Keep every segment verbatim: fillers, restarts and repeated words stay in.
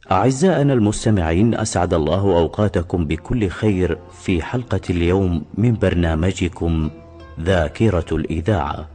أعزائنا المستمعين، أسعد الله أوقاتكم بكل خير في حلقة اليوم من برنامجكم ذاكرة الإذاعة.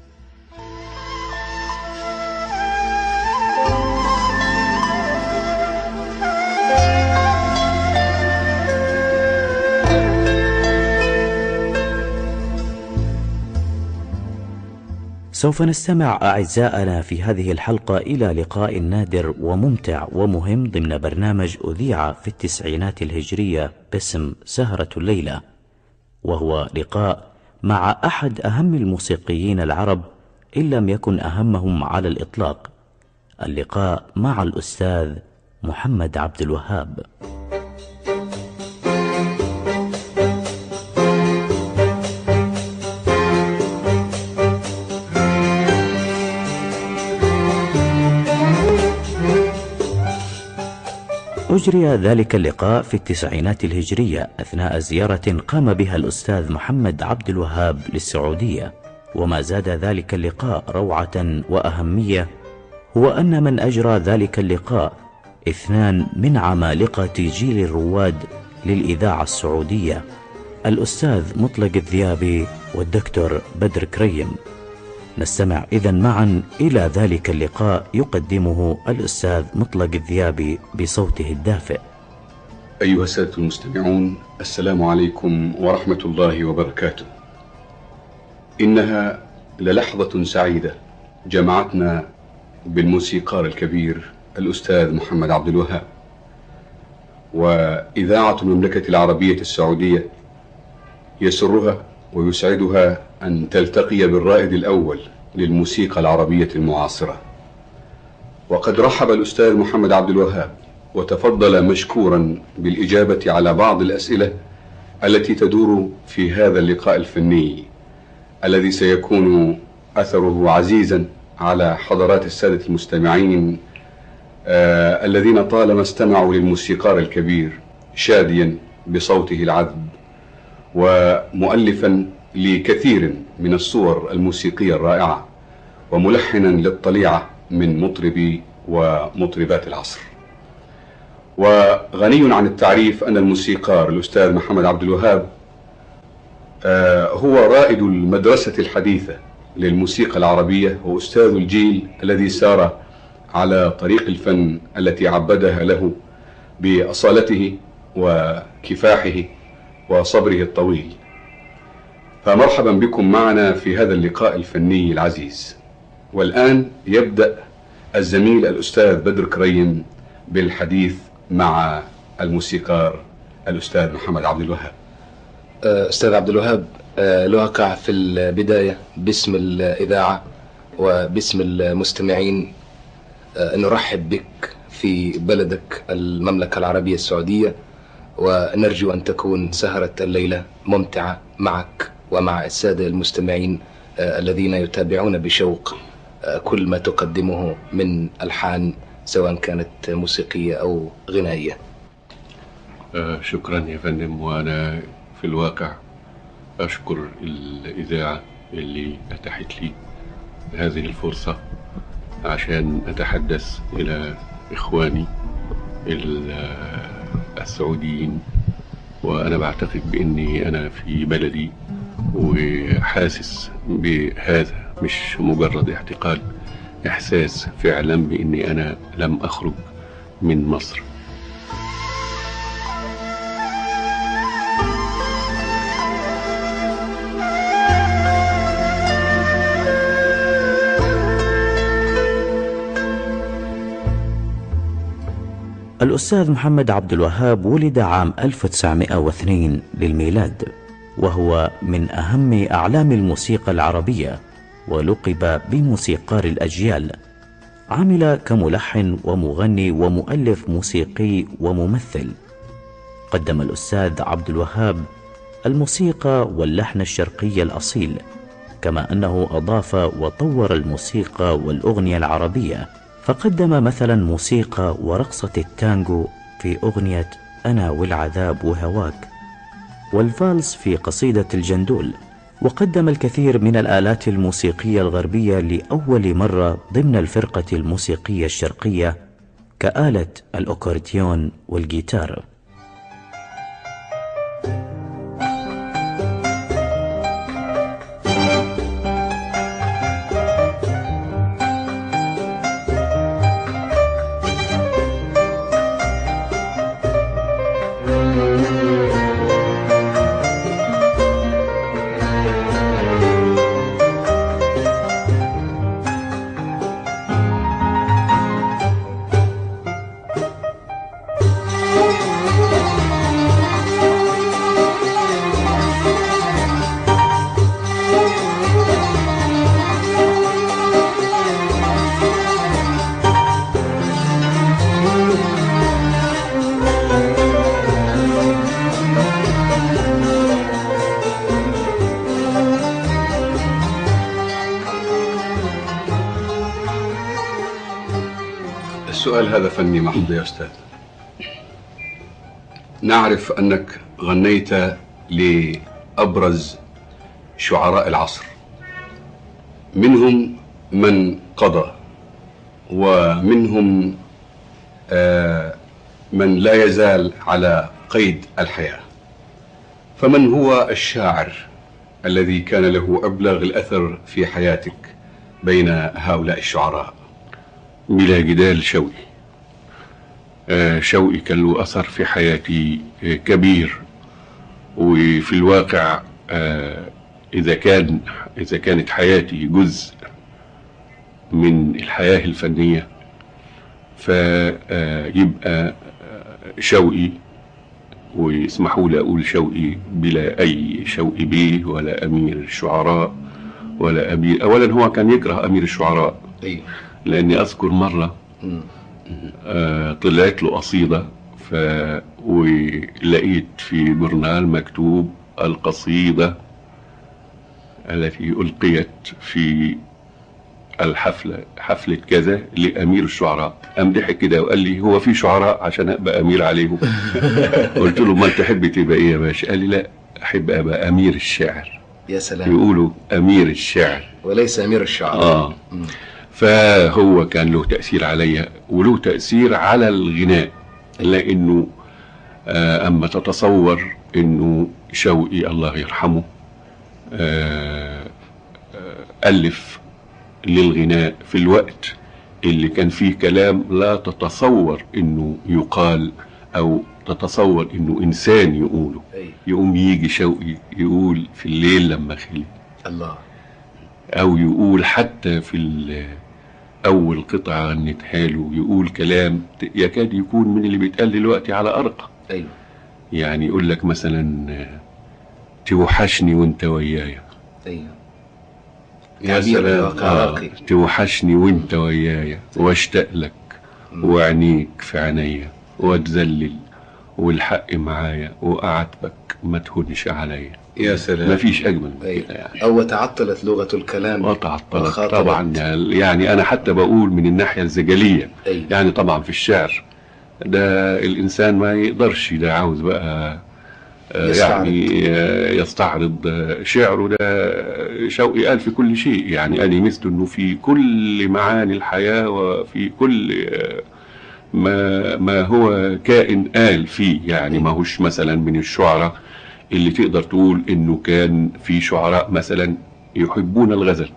سوف نستمع أعزائنا في هذه الحلقة إلى لقاء نادر وممتع ومهم ضمن برنامج أذيع في التسعينات الهجرية باسم سهرة الليلة، وهو لقاء مع أحد أهم الموسيقيين العرب إن لم يكن أهمهم على الإطلاق، اللقاء مع الأستاذ محمد عبد الوهاب. أجري ذلك اللقاء في التسعينات الهجرية أثناء زيارة قام بها الأستاذ محمد عبد الوهاب للسعودية، وما زاد ذلك اللقاء روعة وأهمية هو أن من أجرى ذلك اللقاء اثنان من عمالقة جيل الرواد للإذاعة السعودية، الأستاذ مطلق الذيابي والدكتور بدر كريم. نستمع إذن معا إلى ذلك اللقاء يقدمه الأستاذ مطلق الذيابي بصوته الدافئ. أيها السادة المستمعون، السلام عليكم ورحمة الله وبركاته. إنها للحظة سعيدة جمعتنا بالموسيقار الكبير الأستاذ محمد عبد الوهاب، وإذاعة المملكة العربية السعودية يسرها ويسعدها أن تلتقي بالرائد الأول للموسيقى العربية المعاصرة. وقد رحب الأستاذ محمد عبد الوهاب وتفضل مشكورا بالإجابة على بعض الأسئلة التي تدور في هذا اللقاء الفني الذي سيكون أثره عزيزا على حضرات السادة المستمعين آه الذين طالما استمعوا للموسيقار الكبير شاديا بصوته العذب ومؤلفا لكثير من الصور الموسيقية الرائعة وملحنا للطليعة من مطربي ومطربات العصر. وغني عن التعريف أن الموسيقار الأستاذ محمد عبد الوهاب هو رائد المدرسة الحديثة للموسيقى العربية وأستاذ الجيل الذي سار على طريق الفن التي عبدها له بأصالته وكفاحه وصبره الطويل. فمرحبا بكم معنا في هذا اللقاء الفني العزيز. والآن يبدأ الزميل الأستاذ بدر كريم بالحديث مع الموسيقار الأستاذ محمد عبد الوهاب. أستاذ عبد الوهاب، الواقع في البداية باسم الإذاعة وباسم المستمعين نرحب بك في بلدك المملكة العربية السعودية، ونرجو أن تكون سهرة الليلة ممتعة معك ومع السادة المستمعين الذين يتابعون بشوق كل ما تقدمه من ألحان سواء كانت موسيقية أو غنائية. آه شكرا يا فندم. وأنا في الواقع أشكر الإذاعة اللي أتاحت لي هذه الفرصة عشان أتحدث إلى إخواني السعوديين، وأنا بعتقد بأني أنا في بلدي وحاسس بهذا، مش مجرد اعتقاد، إحساس فعلا بأني أنا لم أخرج من مصر. الأستاذ محمد عبد الوهاب ولد عام ألف وتسعمائة واثنين للميلاد، وهو من أهم أعلام الموسيقى العربية، ولقب بموسيقار الأجيال. عمل كملحن ومغني ومؤلف موسيقي وممثل. قدم الأستاذ عبد الوهاب الموسيقى واللحن الشرقي الأصيل، كما أنه أضاف وطور الموسيقى والأغنية العربية، فقدم مثلا موسيقى ورقصة التانجو في أغنية أنا والعذاب وهواك، والفالس في قصيدة الجندول، وقدم الكثير من الآلات الموسيقية الغربية لأول مرة ضمن الفرقة الموسيقية الشرقية، كآلة الأكورديون والجيتار. السؤال هذا فني محض يا أستاذ. نعرف أنك غنيت لأبرز شعراء العصر، منهم من قضى ومنهم آه من لا يزال على قيد الحياة، فمن هو الشاعر الذي كان له أبلغ الأثر في حياتك بين هؤلاء الشعراء؟ بلا جدال شوقي. آه شوقي كان له أثر في حياتي آه كبير، وفي الواقع آه إذا كان إذا كانت حياتي جزء من الحياة الفنية، فيبقى شوقي، ويسمحوا لي أقول شوقي بلا أي شوقي بيه ولا أمير الشعراء ولا أمير. أولا هو كان يكره أمير الشعراء، لأني أذكر مرة آه طلعت له قصيدة، ف ولقيت في جورنال مكتوب القصيدة التي ألقيت في الحفلة حفلة كذا لأمير الشعراء. قام ضحك كده وقال لي هو في شعراء عشان أبقى أمير عليهم؟ قلت له ما تحب تبقى إيه يا باشا؟ قال لي لا، أحب أبقى أمير الشعر. يا سلام. يقولوا أمير الشعر وليس أمير الشعر. آه م. فهو كان له تأثير عليا وله تأثير على الغناء، لأنه آه أما تتصور أنه شوقي الله يرحمه آه آه ألف للغناء في الوقت اللي كان فيه كلام لا تتصور انه يقال او تتصور انه انسان يقوله. يقوم يجي شوقي يقول في الليل لما خلي الله، او يقول حتى في اول قطعة غنتها له يقول كلام يكاد يكون من اللي بيتقال دلوقتي على ارقى. ايوه، يعني يقول لك مثلا توحشني وانت ويايا. ايوه يا سلام. آه. توحشني وانت ويايا واشتاق لك وعينيك في عينيا واتذلل والحق معايا واعاتبك ما تهونش عليا. يا سلام، ما فيش اجمل من أيوة. كده يعني. او تعطلت لغة الكلام وتعطلت طبعا. يعني انا حتى بقول من الناحية الزجلية. أيوة. يعني طبعا في الشعر ده الانسان ما يقدرش، ده عاوز بقى يستعرض. يعني يستعرض شعره. ده شوقي قال في كل شيء، يعني قال مثل انه في كل معاني الحياة وفي كل ما ما هو كائن قال فيه. يعني ما هوش مثلا من الشعراء اللي تقدر تقول انه كان في شعراء مثلا يحبون الغزل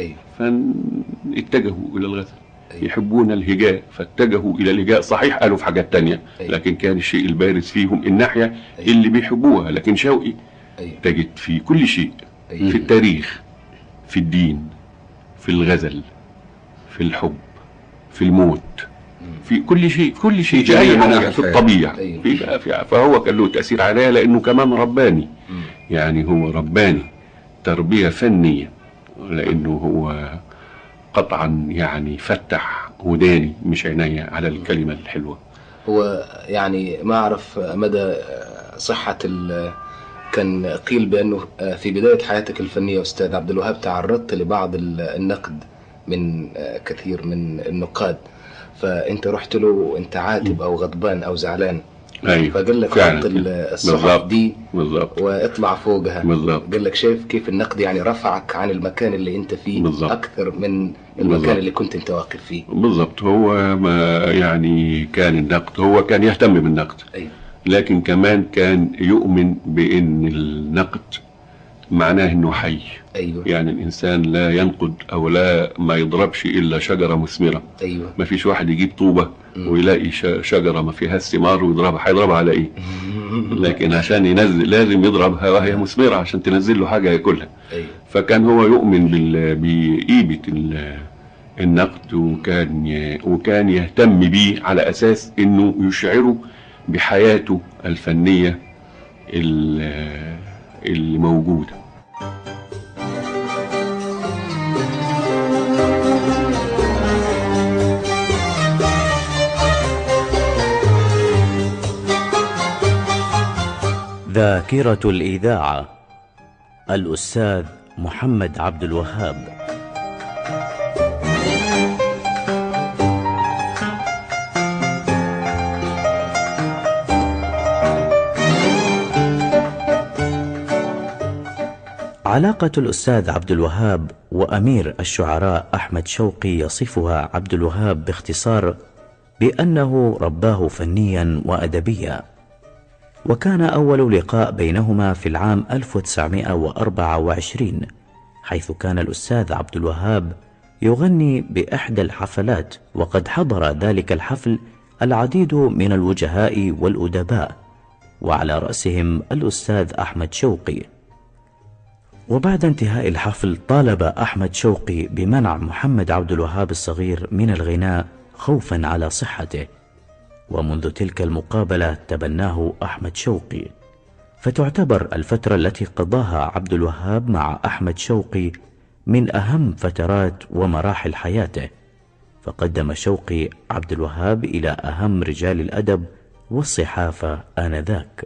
فاتجهوا الى الغزل، يحبون الهجاء فاتجهوا الى الهجاء. صحيح قالوا في حاجات تانية، لكن كان الشيء البارز فيهم الناحية اللي بيحبوها. لكن شوقي تجد في كل شيء، في التاريخ، في الدين، في الغزل، في الحب، في الموت، في كل شيء، في كل شيء، في اي حاجة، في الطبيعة. في فهو كان له تأثير عليا لانه كمان رباني. يعني هو رباني تربية فنية، لانه هو قطعا يعني فتح وداني مش عينيا على الكلمة الحلوة. هو يعني ما أعرف مدى صحة ال كان قيل بأنه في بداية حياتك الفنية أستاذ عبد الوهاب تعرضت لبعض النقد من كثير من النقاد، فأنت رحت له وأنت عاتب أو غضبان أو زعلان، أيوة. فقال لك حط الصحف دي بالظبط واطلع فوقها بالظبط. قال لك شايف كيف النقد يعني رفعك عن المكان اللي انت فيه بالزبط. اكثر من المكان بالزبط. اللي كنت انت واقف فيه بالضبط. هو ما يعني كان النقد، هو كان يهتم بالنقد. أيوة. لكن كمان كان يؤمن بان النقد معناه انه حي. أيوة. يعني الانسان لا ينقد او لا ما يضربش الا شجره مثمره. أيوة. ما فيش واحد يجيب طوبه ويلاقي شجره ما فيهاش ثمار ويضربها، هيضربها على ايه؟ لكن عشان ينزل لازم يضربها وهي مثمره عشان تنزل له حاجه ياكلها. أيوة. فكان هو يؤمن بقيمه النقد، وكان وكان يهتم بيه على اساس انه يشعره بحياته الفنيه اللي موجوده. ذاكرة الإذاعة، الأستاذ محمد عبد الوهاب. علاقة الأستاذ عبد الوهاب وأمير الشعراء أحمد شوقي يصفها عبد الوهاب باختصار بأنه رباه فنيا وأدبيا. وكان أول لقاء بينهما في العام ألف وتسعمائة وأربعة وعشرين، حيث كان الأستاذ عبد الوهاب يغني بإحدى الحفلات، وقد حضر ذلك الحفل العديد من الوجهاء والأدباء، وعلى رأسهم الأستاذ أحمد شوقي. وبعد انتهاء الحفل طالب أحمد شوقي بمنع محمد عبد الوهاب الصغير من الغناء خوفا على صحته، ومنذ تلك المقابلة تبناه أحمد شوقي. فتعتبر الفترة التي قضاها عبد الوهاب مع أحمد شوقي من أهم فترات ومراحل حياته، فقدم شوقي عبد الوهاب إلى أهم رجال الأدب والصحافة آنذاك.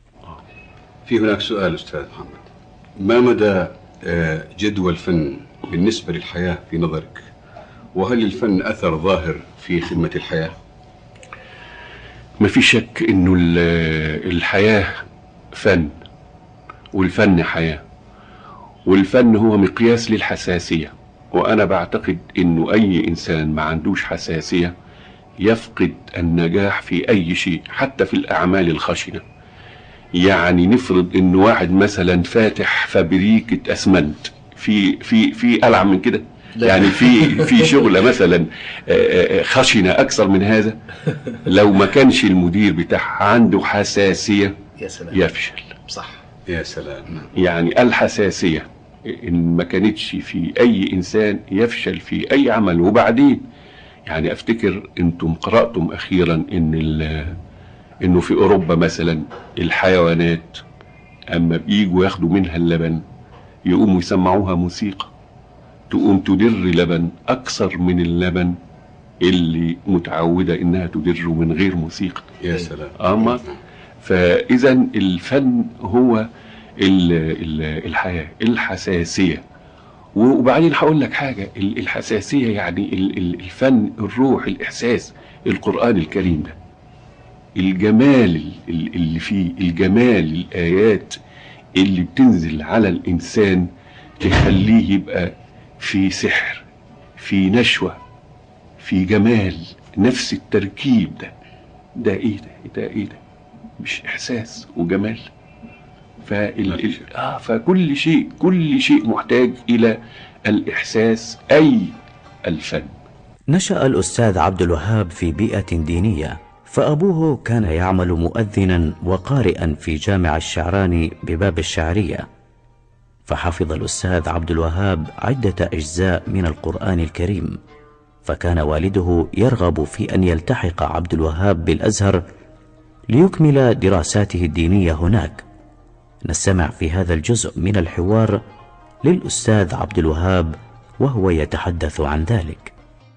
في هناك سؤال أستاذ محمد، ما مدى جدوى الفن بالنسبة للحياة في نظرك؟ وهل للفن أثر ظاهر في خدمة الحياة؟ ما في شك انه الحياة فن، والفن حياة، والفن هو مقياس للحساسية. وانا بعتقد انه اي انسان ما عندوش حساسية يفقد النجاح في اي شيء، حتى في الاعمال الخشنة. يعني نفرض انه واحد مثلا فاتح فابريكة اسمنت، في في في ألعن من كده؟ يعني في في شغله مثلا خشنه اكثر من هذا، لو ما كانش المدير بتاعها عنده حساسيه يا سلام يفشل. صح، يا سلام. يعني الحساسيه ان ما كانتش في اي انسان يفشل في اي عمل. وبعدين يعني افتكر انتم قراتم اخيرا ان انه في اوروبا مثلا الحيوانات اما بييجوا ياخدوا منها اللبن يقوموا يسمعوها موسيقى تقوم تدر لبن أكثر من اللبن اللي متعودة إنها تدر من غير موسيقى. يا سلام. أما فإذا الفن هو ال ال الحياة، الحساسية. وبعدين هقول لك حاجة، الحساسية يعني الفن، الروح، الإحساس. القرآن الكريم ده الجمال اللي فيه، الجمال، الآيات اللي بتنزل على الإنسان تخليه يبقى في سحر، في نشوة، في جمال. نفس التركيب ده ده ايه ده ده ايه ده مش احساس وجمال؟ فال... آه فكل شيء كل شيء محتاج الى الاحساس، اي الفن. نشأ الأستاذ عبد الوهاب في بيئة دينية، فأبوه كان يعمل مؤذنا وقارئا في جامع الشعراني بباب الشعرية، فحفظ الأستاذ عبد الوهاب عدة أجزاء من القرآن الكريم. فكان والده يرغب في أن يلتحق عبد الوهاب بالأزهر ليكمل دراساته الدينية هناك. نستمع في هذا الجزء من الحوار للأستاذ عبد الوهاب وهو يتحدث عن ذلك.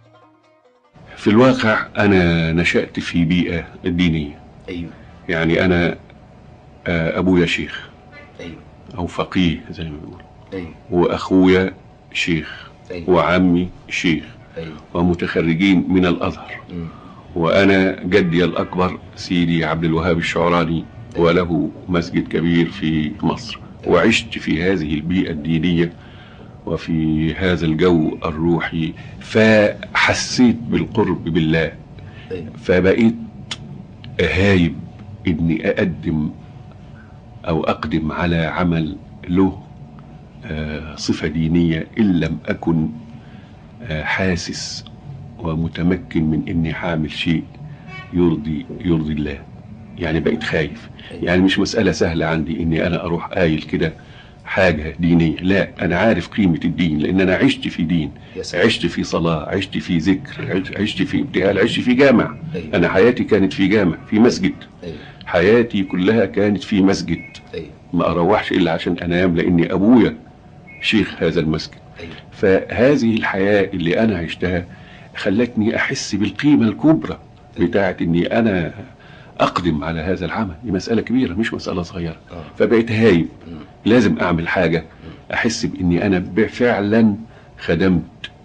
في الواقع أنا نشأت في بيئة دينية. أيوة. يعني أنا أبويا شيخ. أيوة. أو فقيه زي ما بيقولوا. أيوة. وأخويا شيخ. أيوة. وعمي شيخ. أيوة. ومتخرجين من الأزهر. م. وأنا جدي الأكبر سيدي عبد الوهاب الشعراني وله مسجد كبير في مصر، وعشت في هذه البيئة الدينية وفي هذا الجو الروحي، فحسيت بالقرب بالله، فبقيت هايب إني أقدم أو أقدم على عمل له صفة دينية إن لم أكن حاسس ومتمكن من إني حامل شيء يرضي يرضي الله. يعني بقيت خايف، يعني مش مسألة سهلة عندي إني أنا أروح قايل كده حاجة دينية، لا، أنا عارف قيمة الدين لأن أنا عشت في دين، عشت في صلاة، عشت في ذكر، عشت في ابتهال، عشت في جامع. أنا حياتي كانت في جامع، في مسجد، حياتي كلها كانت في مسجد، ما أروحش إلا عشان أنام لأني أبويا شيخ هذا المسجد. فهذه الحياة اللي أنا عشتها خلتني أحس بالقيمة الكبرى بتاعت إني أنا أقدم على هذا العمل. دي مسألة كبيرة مش مسألة صغيرة. فبقيت هايب، لازم أعمل حاجة أحس بإني أنا فعلا خدمت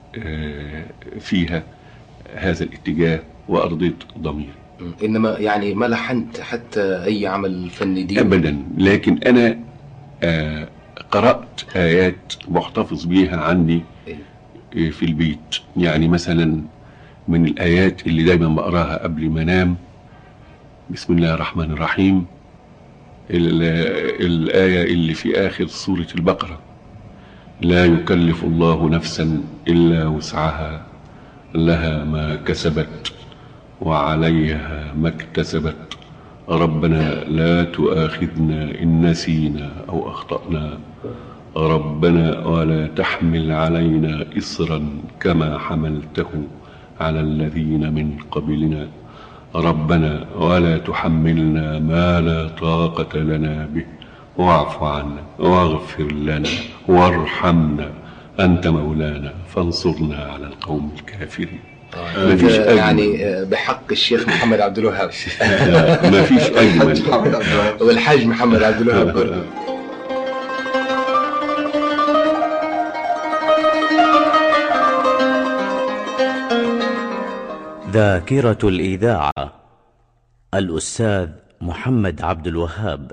فيها هذا الاتجاه وأرضيت ضميري. إنما يعني ما لحنت حتى أي عمل فني ديني أبدا، لكن أنا قرأت آيات محتفظ بيها عني في البيت. يعني مثلا من الآيات اللي دايما بقراها قبل ما انام، بسم الله الرحمن الرحيم، الآية اللي في آخر سورة البقرة، لا يكلف الله نفسا إلا وسعها لها ما كسبت وعليها ما اكتسبت ربنا لا تؤاخذنا إن نسينا أو أخطأنا ربنا ولا تحمل علينا إصرا كما حملته على الذين من قبلنا ربنا ولا تحملنا ما لا طاقة لنا به واعف عنا واغفر لنا وارحمنا أنت مولانا فانصرنا على القوم الكافرين. ما فيش يعني بحق الشيخ محمد عبد الوهاب ما فيش أجمل والحاج محمد عبد الوهاب برضه. ذاكرة الإذاعة، الأستاذ محمد عبد الوهاب.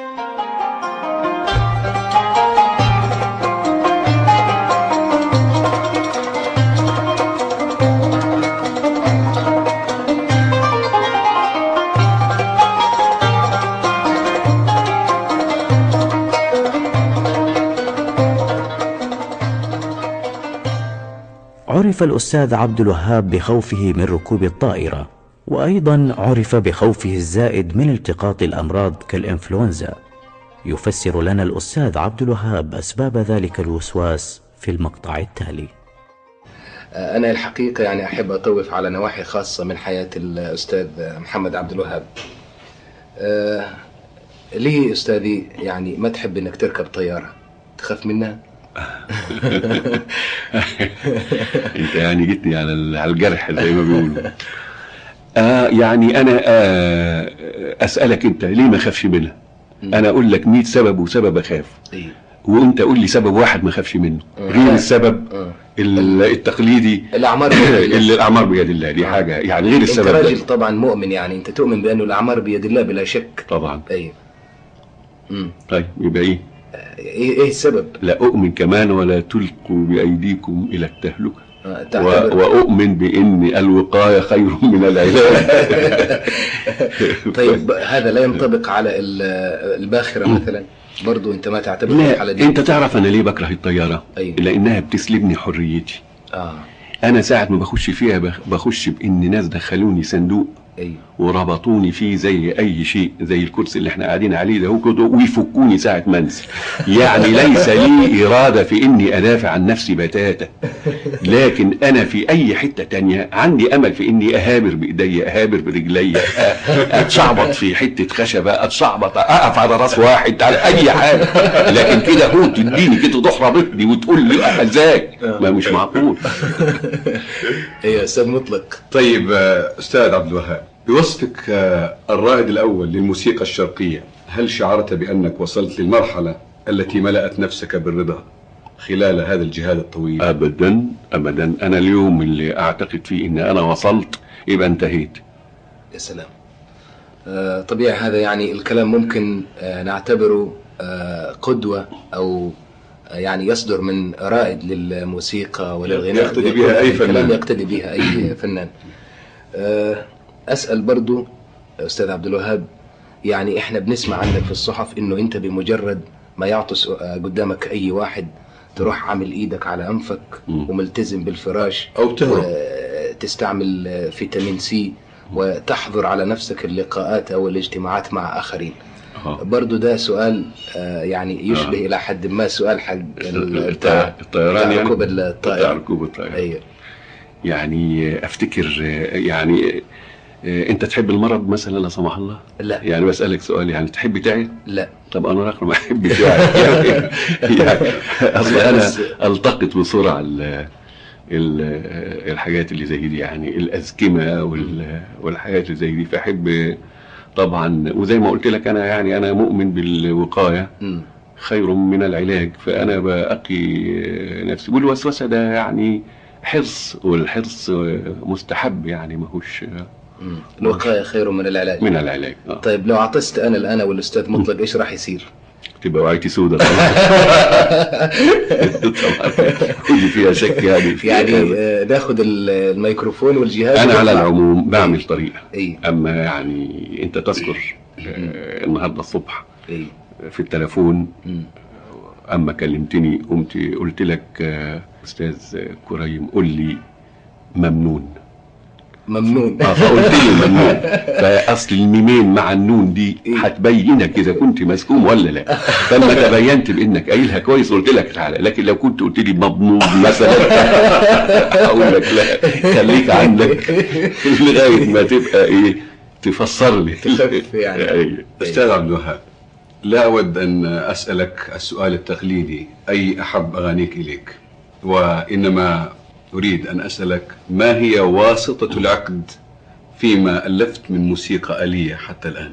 عرف الأستاذ عبد الوهاب بخوفه من ركوب الطائرة، وأيضا عرف بخوفه الزائد من التقاط الأمراض كالإنفلونزا. يفسر لنا الأستاذ عبد الوهاب أسباب ذلك الوسواس في المقطع التالي. أنا الحقيقة يعني أحب أطوف على نواحي خاصة من حياة الأستاذ محمد عبد الوهاب. أه ليه أستاذي يعني ما تحب أنك تركب طيارة؟ تخاف منها؟ انت يعني جيتني على على الجرح زي ما بيقولوا. آه يعني انا آه اسالك انت ليه ما اخافش منها؟ انا اقول لك مية سبب وسبب اخاف، وانت قول لي سبب واحد ما اخافش منه غير السبب التقليدي الاعمار بيد الله. اللي الاعمار بيد الله دي حاجه يعني غير السبب. انت راجل طبعا مؤمن، يعني انت تؤمن بانه الاعمار بيد الله بلا شك طبعا. ايوه. طيب يبقى ايه؟ ايه السبب؟ لا اؤمن كمان ولا تلقوا بايديكم الى التهلكه، آه و... واؤمن بان الوقايه خير من العلاج. طيب هذا لا ينطبق على الباخره مثلا؟ برضو انت ما تعتبر الحاله دي؟ انت تعرف انا ليه بكره الطياره؟ أيوة. لانها بتسلبني حريتي. اه انا ساعه ما بخش فيها بخش بان ناس دخلوني صندوق أيوة. وربطوني فيه زي اي شيء، زي الكرسي اللي احنا قاعدين عليه ده كده، ويفكوني ساعه ما انزل. يعني ليس لي اراده في اني ادافع عن نفسي بتاتا، لكن انا في اي حته تانية عندي امل في اني اهابر بايدي، اهابر برجلي، اتشعبط في حته خشبه، اتشعبط اقف على راس واحد، على اي حاجه. لكن كده هو تديني كده تروح رابطني وتقول لي ازاي؟ ما مش معقول. ايوه استاذ مطلق. طيب استاذ عبد الوهاب، بوصفك الرائد الأول للموسيقى الشرقية، هل شعرت بأنك وصلت للمرحلة التي ملأت نفسك بالرضا خلال هذا الجهاد الطويل؟ أبدا أبدا. أنا اليوم اللي أعتقد فيه إن أنا وصلت يبقى انتهيت. يا سلام. آه طبيعي هذا يعني الكلام ممكن آه نعتبره آه قدوة أو آه يعني يصدر من رائد للموسيقى وللغناء، يقتدي بها أي فنان، كلام يقتدي بها أي فنان. آه أسأل برضو أستاذ عبد الوهاب، يعني إحنا بنسمع عنك في الصحف إنه أنت بمجرد ما يعطس قدامك أي واحد تروح عامل إيدك على أنفك وملتزم بالفراش أو تهرب، تستعمل فيتامين سي وتحضر على نفسك اللقاءات أو الاجتماعات مع آخرين. أوه. برضو ده سؤال يعني يشبه أوه. إلى حد ما سؤال حق الطيران، يعني ركوب الطائرة، ركوب الطائرة. أيوه. يعني أفتكر يعني انت تحب المرض مثلا لا سمح الله؟ لا. يعني بسألك سؤال، يعني تحب تعي؟ لا. طب انا رقم ما احبش يعني, يعني اصلا انا التقط بسرعه ال الحاجات اللي زي دي، يعني الازكمه والحاجات اللي زي دي، فاحب طبعا. وزي ما قلت لك انا يعني انا مؤمن بالوقايه خير من العلاج، فانا بقي نفسي. والوسوسه ده يعني حرص، والحرص مستحب يعني ماهوش. الوقاية خير من العلاج. من العلاج. آه. طيب لو عطست انا الان والاستاذ مطلق ايش راح يصير؟ تبقى وعيتي سودة طبعا. طبعا ودي فيها شك يعني. يعني ناخد الميكروفون والجهاز. انا على العموم بعمل طريقة. إيه؟ اما يعني انت تذكر آه النهارده الصبح إيه؟ في التلفون، اما كلمتني قمت قلت لك آه استاذ كريم قول لي ممنون. ممنون. اه فقلت لي ممنون. فاصل الميمين مع النون دي هتبينك اذا كنت مسكوم ولا لا. فلما تبينت بانك قايلها كويس قلت لك تعالى، لكن لو كنت قلت لي مضمون مثلا اقول لك لا خليك عندك لغايه ما تبقى ايه تفسر لي. تخفف يعني. استاذ عبد الوهاب، لا اود ان اسالك السؤال التقليدي اي احب اغانيك اليك، وانما أريد أن أسألك ما هي واسطة العقد فيما ألفت من موسيقى آلية حتى الآن؟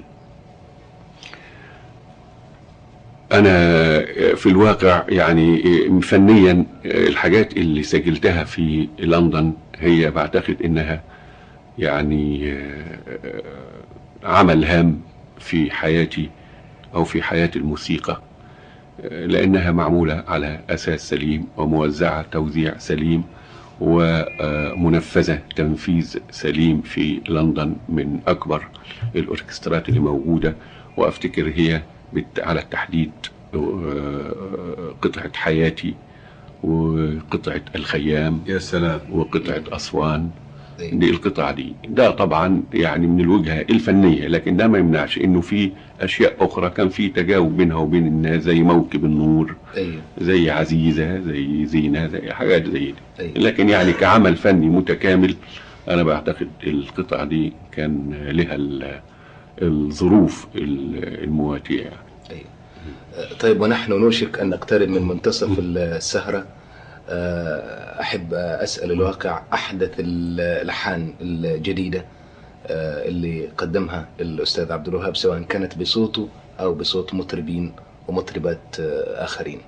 أنا في الواقع يعني فنيا الحاجات اللي سجلتها في لندن هي بعتقد إنها يعني عمل هام في حياتي أو في حياة الموسيقى، لأنها معمولة على أساس سليم وموزعة توزيع سليم ومنفذة تنفيذ سليم في لندن من أكبر الأوركسترات اللي موجودة. وأفتكر هي على التحديد قطعة حياتي وقطعة الخيام يا سلام وقطعة أسوان. دي القطعة دي ده طبعا يعني من الوجهة الفنية، لكن ده ما يمنعش انه في اشياء اخرى كان في تجاوب بينها وبين الناس، زي موكب النور، أيوه. زي عزيزة، زي زينة، زي حاجات زي دي. أيوه. لكن يعني كعمل فني متكامل انا بعتقد القطعة دي كان لها الظروف المواتية يعني. أيوه. طيب ونحن نوشك ان نقترب من منتصف السهرة، أحب أسأل الواقع أحدث الألحان الجديدة اللي قدمها الأستاذ عبد الوهاب، سواء كانت بصوته أو بصوت مطربين ومطربات آخرين.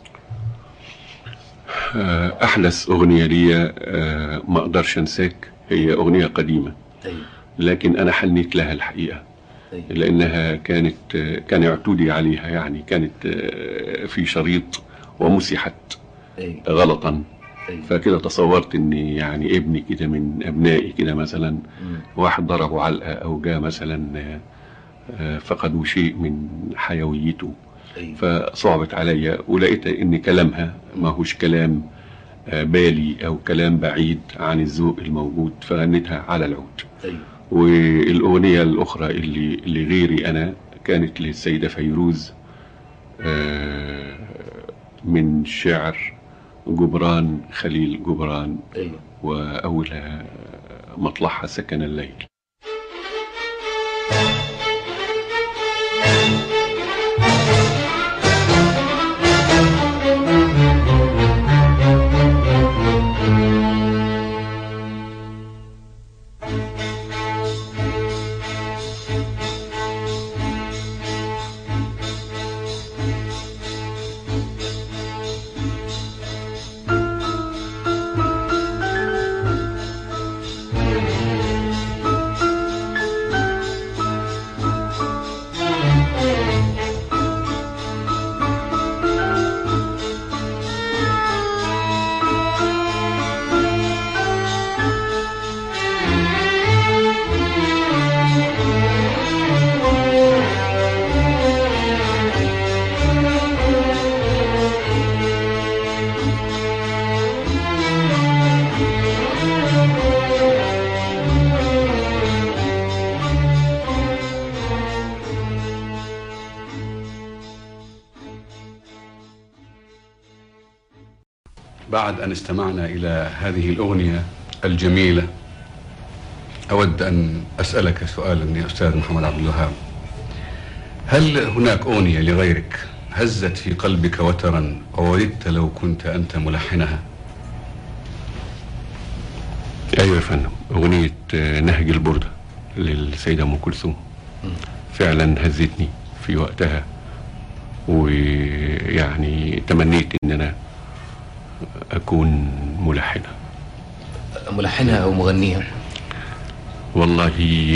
أحدث أغنية لي ما أقدرش أنساك، هي أغنية قديمة. أيوة. لكن أنا حنيت لها الحقيقة. أيوة. لأنها كانت كان اعتدي عليها، يعني كانت في شريط ومسحت أيوة. غلطا. أيوة. فكده تصورت ان يعني ابني كده من ابنائي كده مثلا مم. واحد ضربه علقه او جاء مثلا فقدوا شيء من حيويته. أيوة. فصعبت عليا ولقيت ان كلامها ما هوش كلام بالي او كلام بعيد عن الذوق الموجود، فغنيتها على العود. أيوة. والاغنيه الاخرى اللي اللي غيري انا كانت للسيده فيروز من شعر جبران خليل جبران. أيوة. وأولها مطلعها سكن الليل. بعد أن استمعنا إلى هذه الأغنية الجميلة أود أن أسألك سؤالا يا أستاذ محمد عبد الوهاب. هل هناك أغنية لغيرك هزت في قلبك وترا ووددت لو كنت أنت ملحنها؟ أيوة يا فندم، أغنية نهج البردة للسيدة أم كلثوم فعلا هزتني في وقتها، ويعني تمنيت ان انا اكون ملحنة. ملحنها او مغنيها؟ والله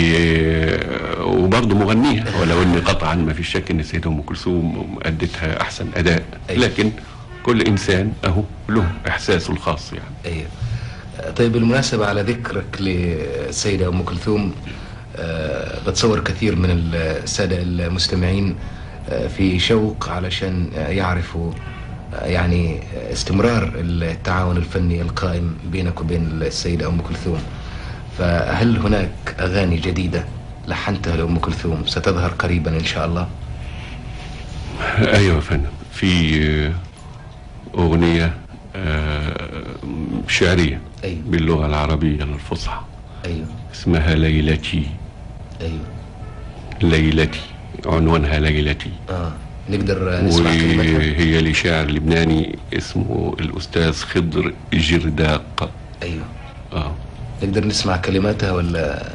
وبرضه مغنيها، ولو ان قطعا ما في شك ان السيدة ام كلثوم ادتها احسن اداء. أيوة. لكن كل انسان اهو له احساسه الخاص يعني. ايوه. طيب بالمناسبة على ذكرك للسيدة ام كلثوم، أه بتصور كثير من السادة المستمعين في شوق علشان يعرفوا يعني استمرار التعاون الفني القائم بينك وبين السيدة أم كلثوم، فهل هناك أغاني جديدة لحنتها لأم كلثوم ستظهر قريبا إن شاء الله؟ أيوة يا فندم، في أغنية شعرية. أيوة. باللغة العربية الفصحى. أيوة. اسمها ليلتي. أيوة. ليلتي، عنوانها ليلتي. اه نقدر نسمع كلماتها؟ وهي لشاعر لبناني اسمه الأستاذ خضر جرداق. أيوه. اه نقدر نسمع كلماتها ولا؟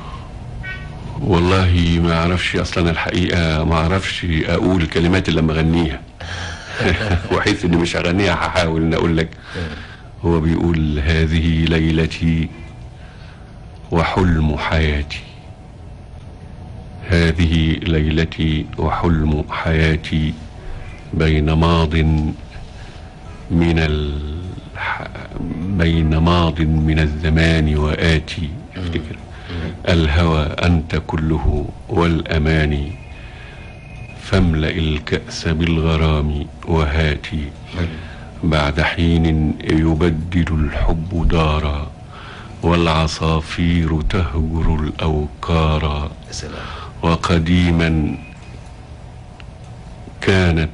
والله ما أعرفش أصلا، الحقيقة ما أعرفش أقول الكلمات اللي لما أغنيها. وحيث إني مش هغنيها هحاول إن أقول لك. هو بيقول: هذه ليلتي وحلم حياتي، هذه ليلتي وحلم حياتي، بين ماض من الح... بين ماض من الزمان وآتي. افتكر الهوى أنت كله والأماني، فاملأ الكأس بالغرام وهاتي، بعد حين يبدل الحب دارا، والعصافير تهجر الأوكارا، وقديما كانت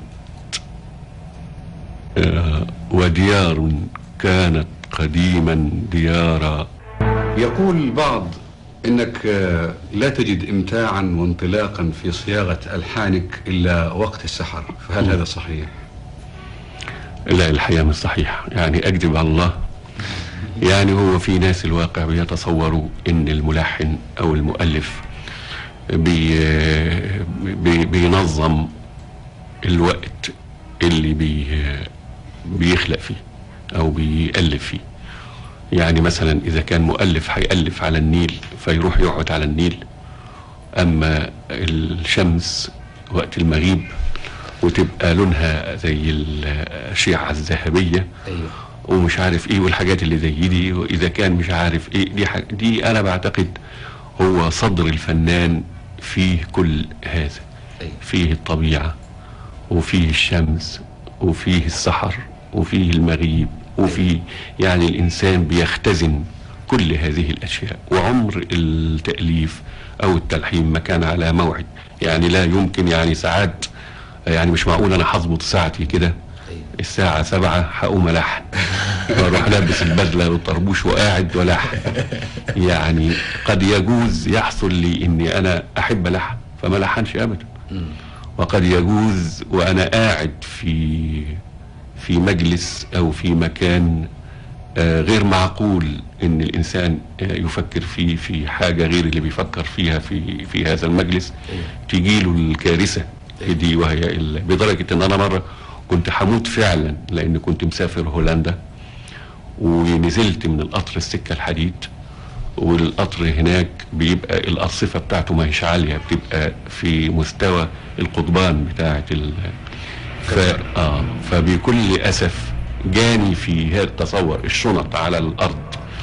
آه وديار كانت قديما ديارا. يقول البعض انك لا تجد امتاعا وانطلاقا في صياغة الحانك الا وقت السحر، فهل م. هذا صحيح؟ لا، الحقيقة مش صحيح، يعني اكذب على الله. يعني هو في ناس الواقع بيتصوروا ان الملحن او المؤلف بي بي بينظم الوقت اللي بي بيخلق فيه او بيألف فيه. يعني مثلا اذا كان مؤلف هيألف على النيل فيروح يقعد على النيل، اما الشمس وقت المغيب وتبقى لونها زي الأشعة الذهبية. أيوه. ومش عارف ايه والحاجات اللي زي دي، واذا كان مش عارف ايه دي حاجة دي انا بعتقد هو صدر الفنان فيه كل هذا. أيوه. فيه الطبيعة وفيه الشمس وفيه السحر وفيه المغيب وفيه. أيوه. يعني الانسان بيختزن كل هذه الاشياء، وعمر التأليف او التلحين ما كان على موعد. يعني لا يمكن، يعني ساعات يعني مش معقول انا هظبط ساعتي كده الساعة سبعة هقوم ألحن واروح لابس البدلة والطربوش وقاعد ولحن. يعني قد يجوز يحصل لي اني انا احب ألحن فما لحنش ابدا، وقد يجوز وانا قاعد في في مجلس او في مكان غير معقول ان الانسان يفكر فيه في حاجة غير اللي بيفكر فيها في في هذا المجلس، تجيله الكارثة دي. وهي بدرجة ان انا مرة كنت هموت فعلا، لان كنت مسافر هولندا ونزلت من القطر السكة الحديد، والقطر هناك بيبقى الارصفة بتاعته ما هيش عالية، بتبقى في مستوى القضبان بتاعة ال ف... آه فبكل اسف جاني في هذا التصور الشنط على الارض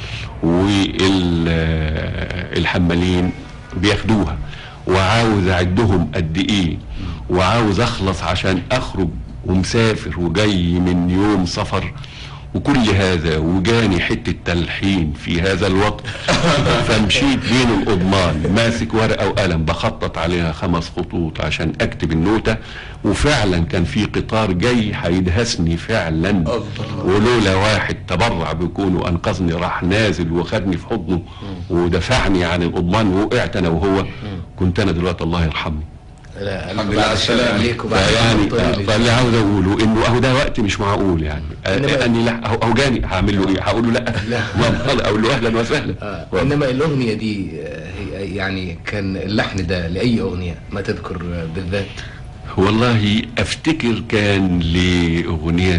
والحمالين بياخدوها، وعاوز اعدهم قد ايه، وعاوز اخلص عشان اخرج ومسافر وجاي من يوم سفر وكل هذا وجاني حته تلحين في هذا الوقت. فمشيت بين القضمان ماسك ورقه وقلم بخطط عليها خمس خطوط عشان اكتب النوته، وفعلا كان في قطار جاي هيدهسني فعلا، ولولا واحد تبرع بكونه وانقذني راح نازل وخدني في حضنه ودفعني عن القضمان ووقعت انا وهو، كنت انا دلوقتي الله يرحمني. لا الحمد لله على السلامة عليك. يعني فاللي عاوز اقوله انه اهو ده وقت مش معقول يعني اني لا اهو جاني هعمل له ايه؟ هقول له لا لا اقول له اهلا وسهلا. آه. انما الاغنيه دي هي يعني كان اللحن ده لاي اغنيه ما تذكر بالذات؟ والله افتكر كان لاغنيه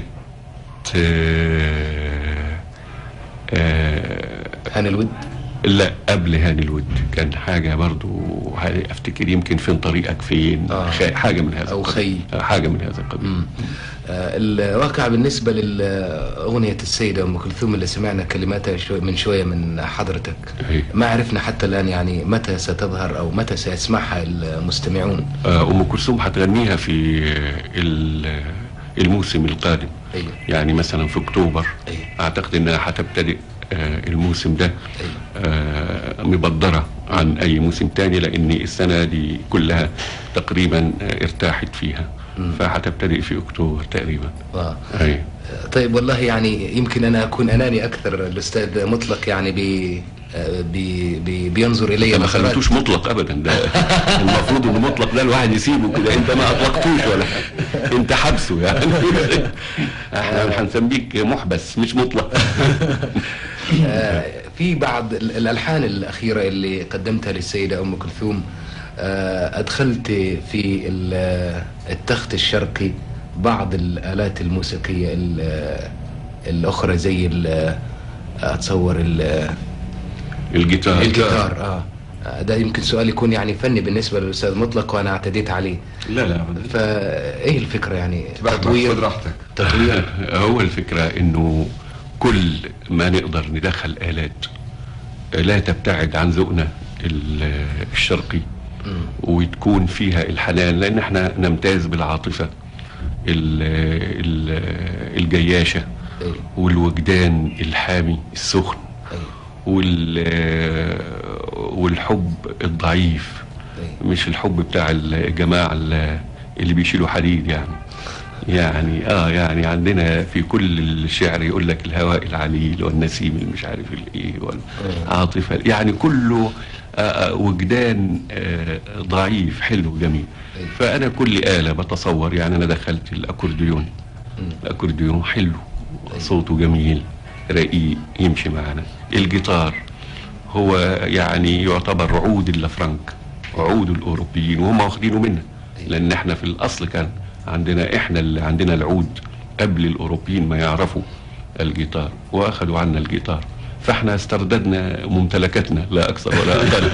آه آه هاني الود. لا قبل هاني الود كان حاجة برضو افتكر يمكن فين طريقك فين آه. حاجة من هذا او خي حاجة من هذا القبيل. آه الواقع بالنسبة لأغنية السيدة أم كلثوم اللي سمعنا كلماتها شوي من شوية من حضرتك، هي. ما عرفنا حتى الآن يعني متى ستظهر أو متى سيسمعها المستمعون؟ آه أم كلثوم هتغنيها في الموسم القادم. أيه. يعني مثلا في أكتوبر. أيه. أعتقد أنها هتبتدئ آه الموسم ده. آه مبدرة عن أي موسم تاني، لأن السنة دي كلها تقريبا آه ارتاحت فيها، فهتبتدئ في أكتوبر تقريبا. آه. أي. طيب والله يعني يمكن أنا أكون أناني أكثر، الأستاذ مطلق يعني بي بي بي بينظر إلي. ما خليتوش مطلق أبدا، ده المفروض إنه مطلق ده الواحد يسيبه كده، أنت ما أطلقتوش ولا أنت حبسه يعني. احنا هنسميك محبس مش مطلق. في بعض الألحان الأخيرة اللي قدمتها للسيدة أم كلثوم أدخلت في التخت الشرقي بعض الآلات الموسيقية الأخرى زي أتصور الجيتار. الجيتار اه ده يمكن سؤال يكون يعني فني بالنسبة للأستاذ مطلق وأنا اعتديت عليه. لا لا فإيه الفكرة يعني؟ تطوير خد راحتك. تطوير. هو الفكرة إنه كل ما نقدر ندخل آلات لا تبتعد عن ذوقنا الشرقي وتكون فيها الحنان، لأن احنا نمتاز بالعاطفة الجياشة والوجدان الحامي السخن والحب الضعيف، مش الحب بتاع الجماعة اللي بيشيلوا حديد يعني. يعني اه يعني عندنا في كل الشعر يقول لك الهواء العليل والنسيم اللي مش عارف الايه والعاطفه، يعني كله آه وجدان آه ضعيف حلو جميل. فانا كل آلة بتصور، يعني انا دخلت الاكورديون. الاكورديون حلو صوته جميل رقيق يمشي معنا. الجيتار هو يعني يعتبر عود اللافرانك، عود الاوروبيين وهم واخدينه منا، لان احنا في الاصل كان عندنا احنا اللي عندنا العود قبل الاوروبيين ما يعرفوا الجيتار، واخدوا عنا الجيتار، فاحنا استرددنا ممتلكاتنا لا اكثر ولا اقل.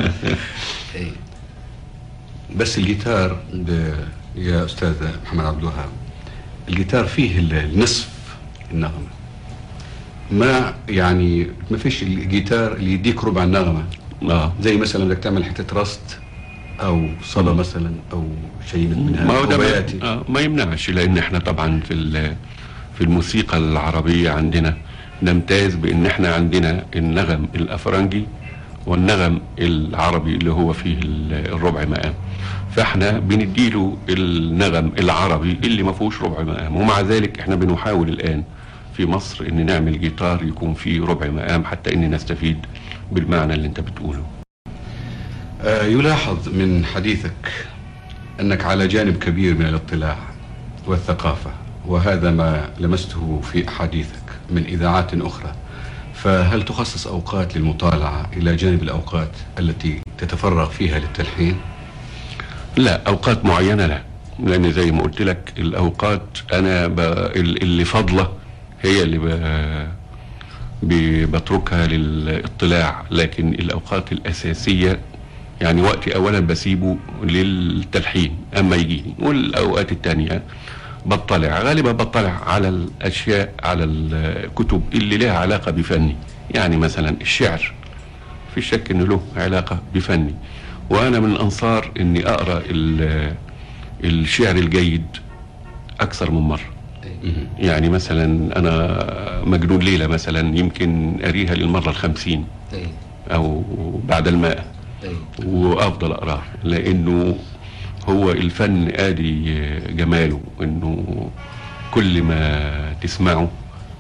بس الجيتار يا استاذ محمد عبد الوهاب، الجيتار فيه النصف النغمه، ما يعني ما فيش الجيتار اللي يديك ربع النغمه. اه زي مثلا بدك تعمل حته رست او صدى مثلا او شيء من هذا. ما هو ده آه ما يمنعش، لان احنا طبعا في في الموسيقى العربيه عندنا نمتاز بان احنا عندنا النغم الافرنجي والنغم العربي اللي هو فيه الربع مقام، فاحنا بنديله النغم العربي اللي ما فيهوش ربع مقام، ومع ذلك احنا بنحاول الان في مصر ان نعمل جيتار يكون فيه ربع مقام حتى ان نستفيد بالمعنى اللي انت بتقوله. آه يلاحظ من حديثك انك على جانب كبير من الاطلاع والثقافة، وهذا ما لمسته في احاديثك من اذاعات اخرى، فهل تخصص اوقات للمطالعة الى جانب الاوقات التي تتفرغ فيها للتلحين؟ لا اوقات معينة لا، لان زي ما قلت لك الاوقات انا ب... اللي فاضلة هي اللي ب... بتركها للاطلاع، لكن الاوقات الاساسية يعني وقتي اولا بسيبه للتلحين اما يجيني، والاوقات التانية بطلع غالبا بطلع على الاشياء على الكتب اللي لها علاقة بفني، يعني مثلا الشعر في شك انه له علاقة بفني، وانا من انصار اني اقرأ الشعر الجيد اكثر من مرة، يعني مثلا أنا مجنون ليلة مثلا يمكن أريها للمرة الخمسين أو بعد الماء، وأفضل أقراه، لأنه هو الفن آدي جماله، إنه كل ما تسمعه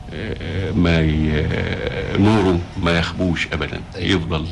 ما نوره ما يخبوش أبدا، يفضل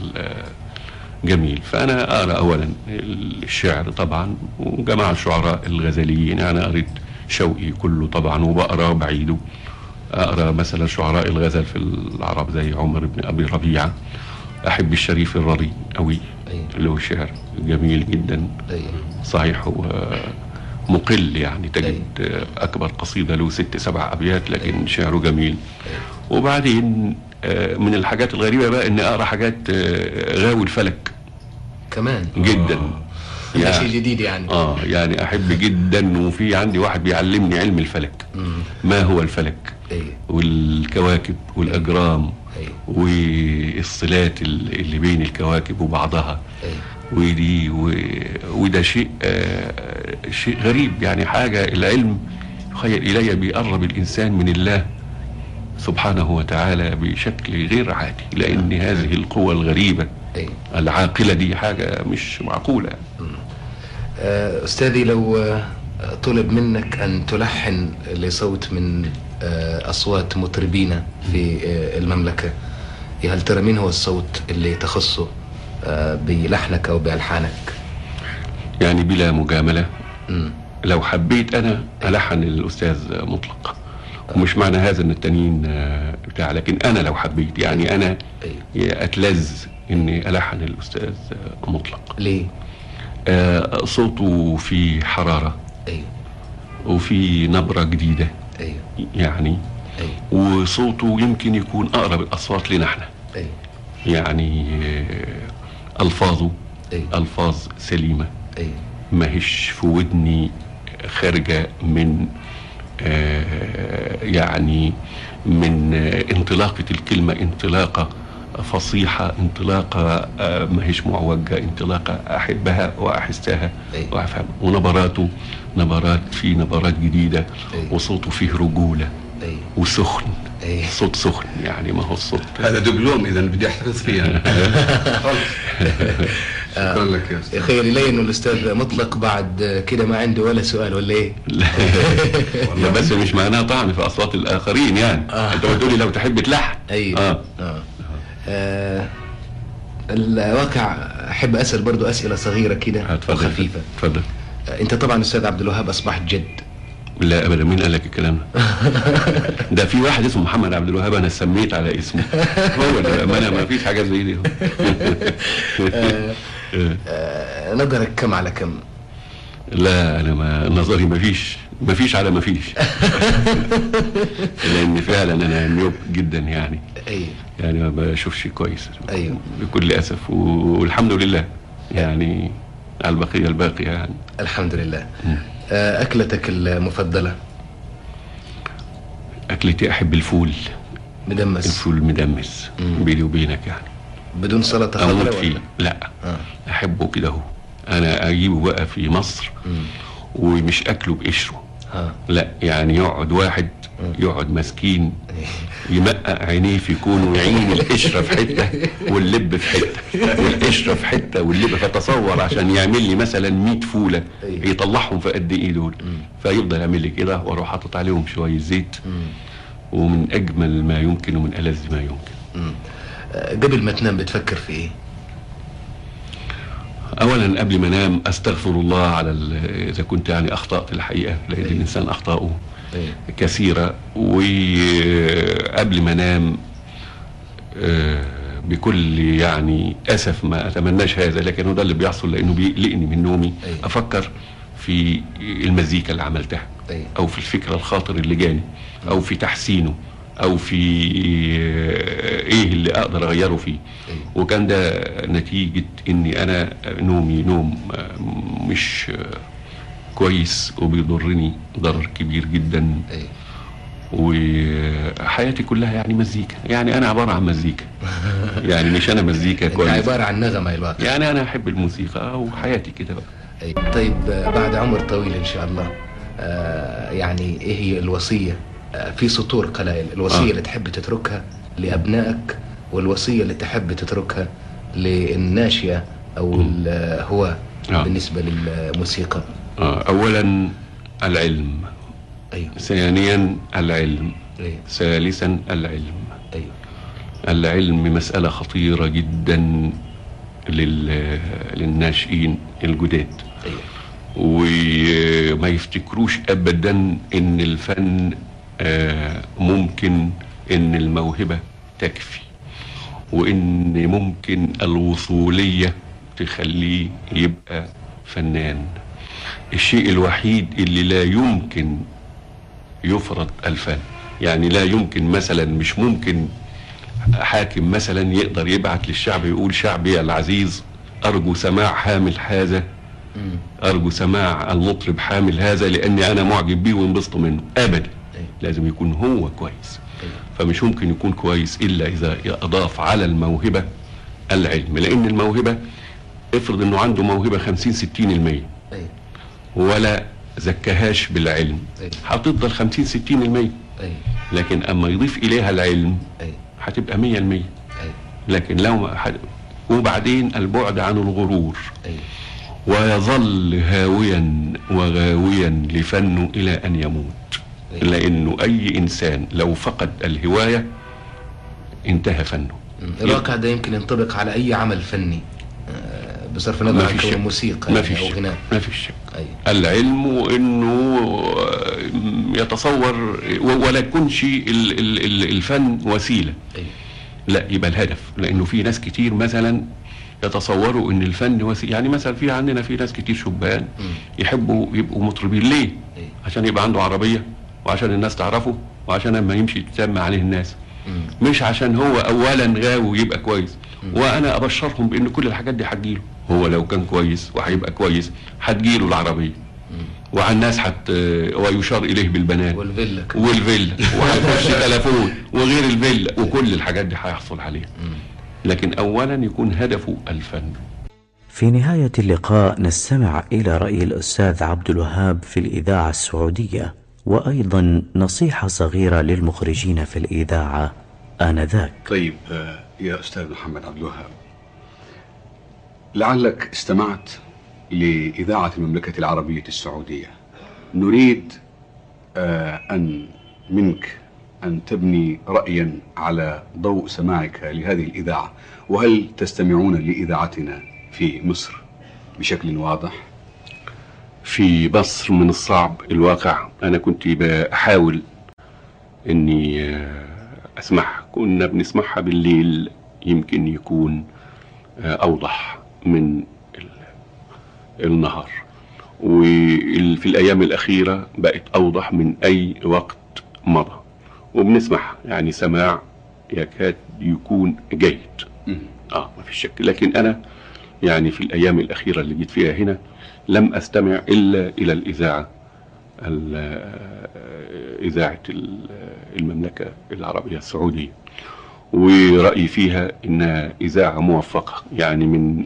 جميل. فأنا أقرأ أولا الشعر طبعا، وجماعة الشعراء الغزليين، أنا قريت شوقي كله طبعا وبقرأ بعيده. أقرأ مثلا شعراء الغزل في العرب زي عمر بن أبي ربيعة. أحب الشريف الرضي أوي، له شعر جميل جدا. صحيح هو مقل، يعني تجد أكبر قصيدة له ست سبع أبيات، لكن شعره جميل. وبعدين من الحاجات الغريبة بقى إني أقرأ حاجات غاوي الفلك كمان جدا. آه. يعني شيء جديد يعني. اه يعني احب جدا. وفي عندي واحد بيعلمني علم الفلك، مم. ما هو الفلك، أيه. والكواكب والاجرام، أيه. والصلات اللي بين الكواكب وبعضها، أيه. ودي و... وده شيء آه شيء غريب، يعني حاجه العلم يخيل الي بيقرب الانسان من الله سبحانه وتعالى بشكل غير عادي، لان هذه القوى الغريبه أيه. العاقله دي حاجه مش معقوله. أستاذي، لو طلب منك أن تلحن لصوت من أصوات مطربين في المملكة، هل ترى مين هو الصوت اللي تخصه بلحنك أو بألحانك؟ يعني بلا مجاملة، م. لو حبيت أنا ألحن الأستاذ مطلق، ومش معنى هذا أن التانيين بتاع، لكن أنا لو حبيت، يعني أنا أتلذ أني ألحن الأستاذ مطلق. ليه؟ آه صوته في حرارة، أيوه. وفي نبرة جديدة، أيوه. يعني أيوه. وصوته يمكن يكون أقرب الأصوات لنا احنا، أيوه. يعني آه ألفاظه، أيوه. ألفاظ سليمة، أيوه. ما هيش في ودني خارجة من آه يعني من آه انطلاقة الكلمة انطلاقة فصيحة، انطلاقة ما هيش معوجة، انطلاقة أحبها وأحسها وأفهم. ونبراته نبرات في نبرات جديدة، وصوته فيه رجولة وسخن، صوت سخن، يعني ما هو الصوت هذا دبلوم إذا بدي أحتفظ فيه أنا. شكرا لك يا أستاذ. يخيل إلي إنه الأستاذ مطلق بعد كده ما عنده ولا سؤال ولا إيه؟ لا بس مش معناه طعن في أصوات الآخرين يعني. آه. أنت بتقولي لو تحب تلحن. أيوه. آه. آه. آه الواقع أحب أسأل برضو أسئلة صغيرة كده وخفيفة. اتفضل. آه أنت طبعا أستاذ عبد الوهاب أصبحت جد. لا أبدا، مين قال لك الكلام ده؟ ده في واحد اسمه محمد عبد الوهاب أنا سميت على اسمه، هو اللي أنا ما فيش حاجة زي دي. آه آه نظرك كم على كم؟ لا أنا ما نظري ما فيش ما فيش على ما فيش. لأن فعلا أنا ميوب جدا يعني. أيوه. يعني ما بشوفش كويس. أيوه. بكل أسف، والحمد لله يعني على البقية الباقية يعني. الحمد لله. م. أكلتك المفضلة؟ أكلتي أحب الفول مدمس. الفول مدمس بيني وبينك يعني، بدون سلطة خضراء فيه؟ لا آه. أحبه كده هو. أنا أجيبه بقى في مصر م. ومش أكله بقشره، آه. لا يعني يقعد واحد يقعد مسكين يمقق عينيه في كونه ويعين القشره في حته واللب في حته والقشره في حته واللب، فتصور عشان يعمل لي مثلا مية فوله يطلعهم في قد ايه دول، فيفضل يعمل لي كده واروح حاطط عليهم شويه زيت، ومن اجمل ما يمكن ومن ألذ ما يمكن. قبل ما تنام بتفكر في ايه؟ اولا قبل ما انام استغفر الله على اذا كنت يعني اخطات الحقيقه، لان الانسان اخطاؤه كثيرة. وقبل ما انام بكل يعني اسف ما اتمناش هذا، لكن هو ده اللي بيحصل لانه بيقلقني من نومي، افكر في المزيكا اللي عملتها، او في الفكرة الخاطر اللي جاني، او في تحسينه، او في ايه اللي اقدر اغيره فيه. وكان ده نتيجة اني انا نومي نوم مش كويس وبيضرني ضرر كبير جدا. أيه. وحياتي كلها يعني مزيكا، يعني انا عبارة عن مزيكا. يعني مش انا مزيكا كويس، عبارة عن نغمة الواقع. يعني انا احب الموسيقى وحياتي كده بقى. أيه. طيب بعد عمر طويل ان شاء الله آه يعني ايه هي الوصية آه في سطور قلائل، الوصية آه. اللي تحب تتركها لأبنائك، والوصية اللي تحب تتركها للناشئة أو الهواة آه. بالنسبة للموسيقى؟ آه. أولا العلم. أيوه. ثانيا العلم. أيوه. ثالثا العلم. أيوه. العلم مسألة خطيرة جدا لل... للناشئين الجداد. أيوه. وما يفتكروش أبدا إن الفن آه ممكن إن الموهبة تكفي، وإن ممكن الوصولية تخليه يبقى فنان. الشيء الوحيد اللي لا يمكن يفرض الفن، يعني لا يمكن مثلا، مش ممكن حاكم مثلا يقدر يبعت للشعب يقول شعبي العزيز أرجو سماع حامل هذا، أرجو سماع المطرب حامل هذا لأني أنا معجب بيه وانبسط منه. أبدا، لازم يكون هو كويس. فمش ممكن يكون كويس إلا إذا أضاف على الموهبة العلم، لأن الموهبة افرض إنه عنده موهبة خمسين ستين المية ولا زكهاش بالعلم، هتفضل خمسين ستين المية، لكن أما يضيف إليها العلم هتبقى مية المية. لكن لو حد... وبعدين البعد عن الغرور، ويظل هاويا وغاويا لفنه إلى أن يموت. لأنه أي إنسان لو فقد الهواية انتهى فنه. الواقع ده يمكن ينطبق على أي عمل فني بصرف النظر عن كون موسيقى ما فيش أو غناء. ما فيش شك. العلم وإنه يتصور ولا يكونش الفن وسيلة. أي. لا، يبقى الهدف. لأنه في ناس كتير مثلا يتصوروا ان الفن وسيله، يعني مثلا في عندنا في ناس كتير شبان م. يحبوا يبقوا مطربين. ليه؟ أي. عشان يبقى عنده عربيه، وعشان الناس تعرفه، وعشان لما يمشي تسمع عليه الناس. م. مش عشان هو اولا غاوي يبقى كويس. م. وانا ابشرهم بان كل الحاجات دي هتجيله. هو لو كان كويس وهيبقى كويس هتجيله العربيه، وعلى الناس حت ويشار اليه بالبنات والفيلا والفيلا وهيخش تليفون وغير الفيلا، وكل الحاجات دي هيحصل عليها. م. لكن أولا يكون هدفه الفن. في نهاية اللقاء نستمع إلى رأي الأستاذ عبد الوهاب في الإذاعة السعودية، وأيضا نصيحة صغيرة للمخرجين في الإذاعة آنذاك. طيب يا أستاذ محمد عبد الوهاب، لعلك استمعت لإذاعة المملكة العربية السعودية. نريد أن منك أن تبني رأيا على ضوء سماعك لهذه الإذاعة، وهل تستمعون لإذاعتنا في مصر بشكل واضح؟ في مصر من الصعب الواقع. أنا كنت بحاول أني أسمعها، كنا بنسمعها بالليل، يمكن يكون أوضح من النهار، وفي الأيام الأخيرة بقت أوضح من أي وقت مضى، وبنسمع يعني سماع يكاد يكون جيد. اه ما في شك. لكن انا يعني في الايام الاخيره اللي جيت فيها هنا لم استمع الا الى الاذاعه اذاعه المملكه العربيه السعوديه، ورايي فيها انها اذاعه موفقه. يعني من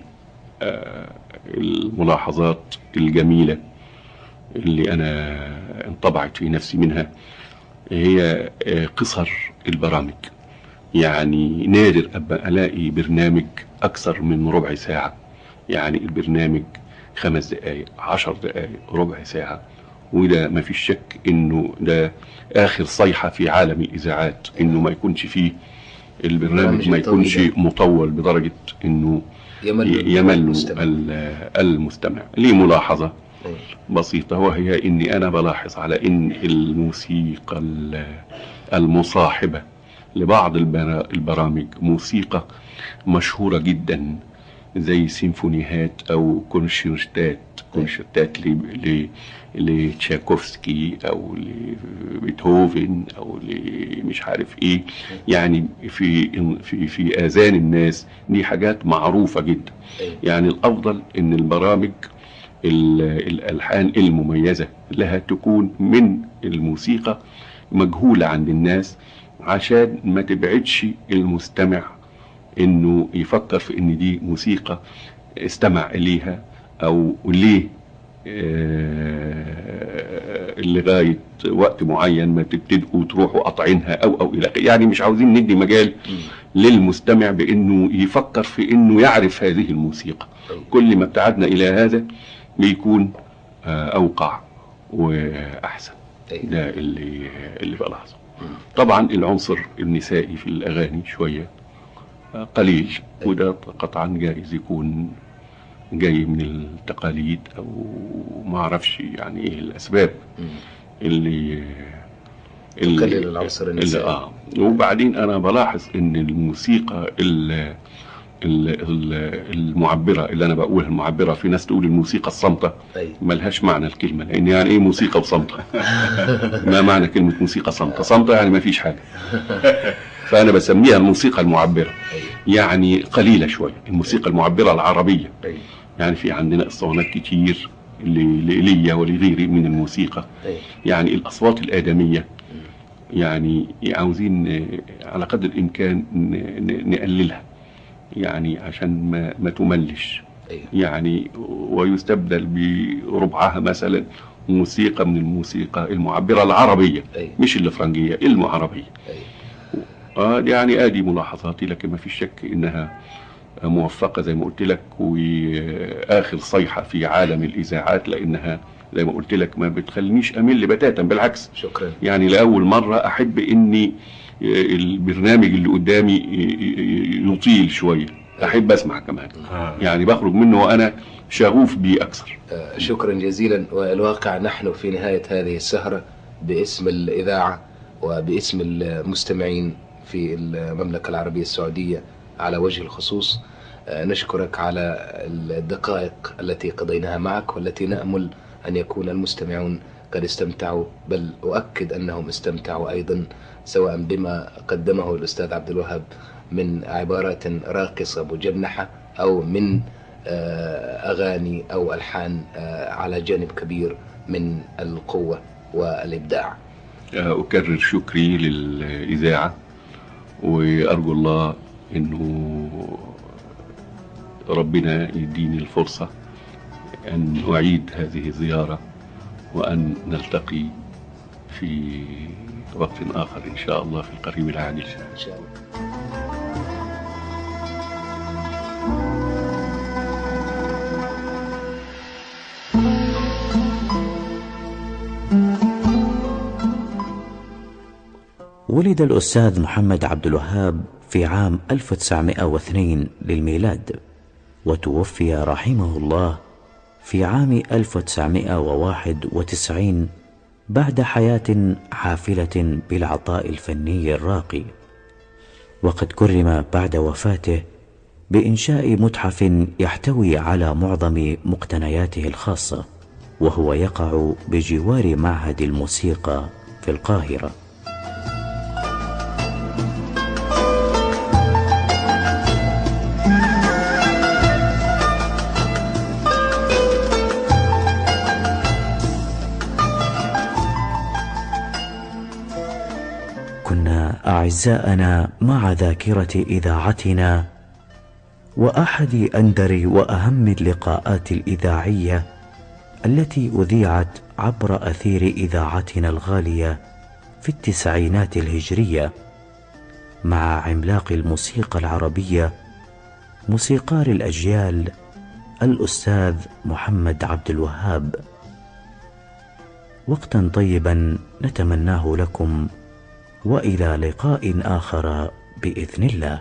الملاحظات الجميله اللي انا انطبعت في نفسي منها هي قصر البرامج. يعني نادر أبقى ألاقي برنامج أكثر من ربع ساعة، يعني البرنامج خمس دقايق عشر دقايق ربع ساعة، وده ما فيش شك إنه ده آخر صيحة في عالم الإذاعات، إنه ما يكونش فيه البرنامج ما يكونش مطول بدرجة إنه يمل المستمع. لي ملاحظة بسيطة، وهي إني أنا بلاحظ على إن الموسيقى المصاحبة لبعض البرامج موسيقى مشهورة جدا زي سيمفونيات أو كونشيرتات كونشيرتات لتشاكوفسكي أو لبيتهوفن أو مش عارف إيه. يعني في في في آذان الناس دي حاجات معروفة جدا. يعني الأفضل إن البرامج الألحان المميزة لها تكون من الموسيقى مجهولة عند الناس، عشان ما تبعدش المستمع انه يفكر في ان دي موسيقى استمع اليها او ليه لغايه وقت معين ما تبتدئوا تروحوا قاطعينها او او الى اخره. يعني مش عاوزين ندي مجال للمستمع بانه يفكر في انه يعرف هذه الموسيقى. كل ما ابتعدنا الى هذا بيكون اوقع واحسن. ده اللي اللي بلاحظه. طبعا العنصر النسائي في الاغاني شويه قليل، وده قطعا جائز يكون جاي من التقاليد او ما اعرفش يعني ايه الاسباب اللي اللي قليل العنصر النسائي. اه وبعدين انا بلاحظ ان الموسيقى ال المعبرة اللي أنا بقولها المعبرة، في ناس تقول الموسيقى الصامتة ملهاش معنى الكلمة، لأن يعني إيه موسيقى وصامتة؟ ما معنى كلمة موسيقى صامتة؟ صامتة يعني ما فيش حاجة. فأنا بسميها الموسيقى المعبرة، يعني قليلة شوية. الموسيقى المعبرة العربية، يعني في عندنا اسطوانات كتير لإيليا ولغيره من الموسيقى، يعني الأصوات الآدمية يعني عاوزين على قدر الإمكان نقللها، يعني عشان ما, ما تملش. أيوة. يعني ويستبدل بربعها مثلا موسيقى من الموسيقى المعبرة العربية. أيوة. مش الفرنجية، المعربية. أيوة. آه يعني ادي ملاحظاتي، لكن ما فيش شك انها موفقة زي ما قلت لك، واخر صيحة في عالم الاذاعات، لانها زي ما قلت لك ما بتخلينيش امل بتاتا، بالعكس. شكرا. يعني لاول مرة احب اني البرنامج اللي قدامي يطيل شوية، احب اسمع كمان. آه. يعني بخرج منه وانا شغوف بيه اكثر. آه شكرا جزيلا. والواقع نحن في نهاية هذه السهرة باسم الاذاعة وباسم المستمعين في المملكة العربية السعودية على وجه الخصوص آه نشكرك على الدقائق التي قضيناها معك، والتي نأمل ان يكون المستمعون قد استمتعوا، بل أؤكد أنهم استمتعوا أيضا، سواء بما قدمه الأستاذ عبد الوهاب من عبارات راقصة مجنحة، أو من أغاني أو ألحان على جانب كبير من القوة والإبداع. أكرر شكري للإذاعة، وأرجو الله أنه ربنا يديني الفرصة أن أعيد هذه الزيارة، وأن نلتقي في وقت آخر إن شاء الله في القريب العاجل. إن شاء الله. ولد الأستاذ محمد عبد الوهاب في عام ألف وتسعمائة واثنين للميلاد، وتوفي رحمه الله في عام ألف وتسعمائة وواحد وتسعين بعد حياة حافلة بالعطاء الفني الراقي. وقد كرم بعد وفاته بإنشاء متحف يحتوي على معظم مقتنياته الخاصة، وهو يقع بجوار معهد الموسيقى في القاهرة. كنا أعزاءنا مع ذاكرة إذاعتنا وأحد أندر وأهم اللقاءات الإذاعية التي أذيعت عبر أثير إذاعتنا الغالية في التسعينات الهجرية، مع عملاق الموسيقى العربية موسيقار الأجيال الأستاذ محمد عبد الوهاب. وقتا طيبا نتمناه لكم، وإلى لقاء آخر بإذن الله.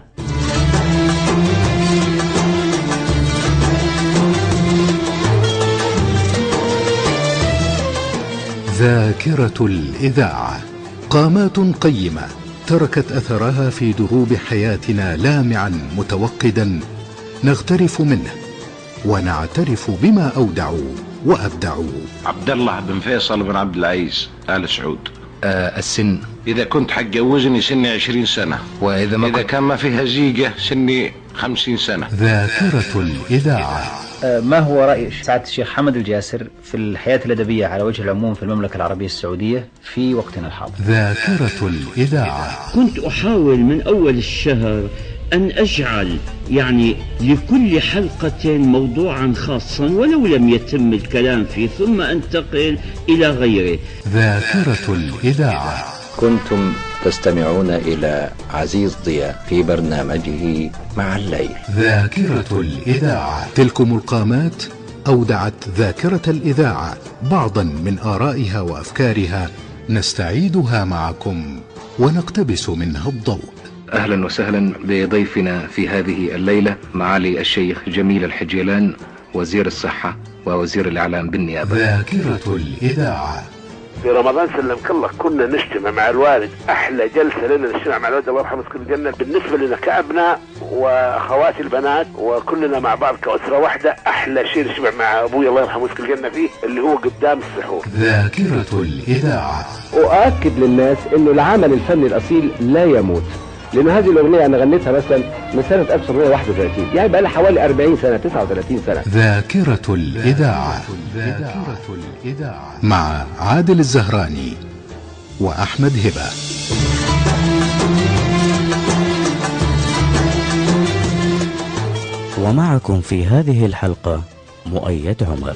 ذاكرة الإذاعة، قامات قيمة تركت أثرها في دروب حياتنا لامعا متوقدا، نغترف منه ونعترف بما أودعوا وأبدعوا. عبد الله بن فيصل بن عبد العزيز آل سعود. آه السن، إذا كنت حتجوزني سني عشرين سنة، وإذا ما إذا كان ما فيها زيجة سني خمسين سنة. ذاكرة الإذاعة. آه ما هو رأي سعادة الشيخ حمد الجاسر في الحياة الأدبية على وجه العموم في المملكة العربية السعودية في وقتنا الحاضر؟ ذاكرة الإذاعة. كنت أحاول من أول الشهر أن أجعل يعني لكل حلقة موضوعا خاصا ولو لم يتم الكلام فيه ثم أنتقل إلى غيره. ذاكرة الإذاعة. كنتم تستمعون إلى عزيز ضياء في برنامجه مع الليل. ذاكرة الإذاعة. تلكم القامات أودعت ذاكرة الإذاعة بعضا من آرائها وأفكارها نستعيدها معكم ونقتبس منها الضوء. أهلا وسهلا بضيفنا في هذه الليلة معالي الشيخ جميل الحجيلان، وزير الصحة ووزير الإعلام بالنيابة. ذاكرة الإذاعة. في رمضان سلمك الله كنا نجتمع مع الوالد، احلى جلسه لنا نجتمع مع الوالد الله يرحمه يسكن الجنه. بالنسبه لنا كابناء واخواتي البنات وكلنا مع بعض كاسره واحده، احلى شيء نجتمع مع ابوي الله يرحمه يسكن الجنه فيه اللي هو قدام السحور. ذاكرة الإذاعة. أؤكد للناس إنه العمل الفني الأصيل لا يموت، لأن هذه الأغنية أنا غنيتها مثلا من سنة ألف وتسعمائة وواحد وثلاثين، يعني بقى لها حوالي أربعين سنة تسعة وثلاثين سنة. ذاكرة الإذاعة. ذاكرة الإذاعة مع عادل الزهراني وأحمد هبة. ومعكم في هذه الحلقة مؤيد عمر.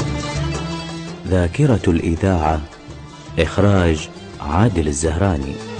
ذاكرة الإذاعة، إخراج عادل الزهراني.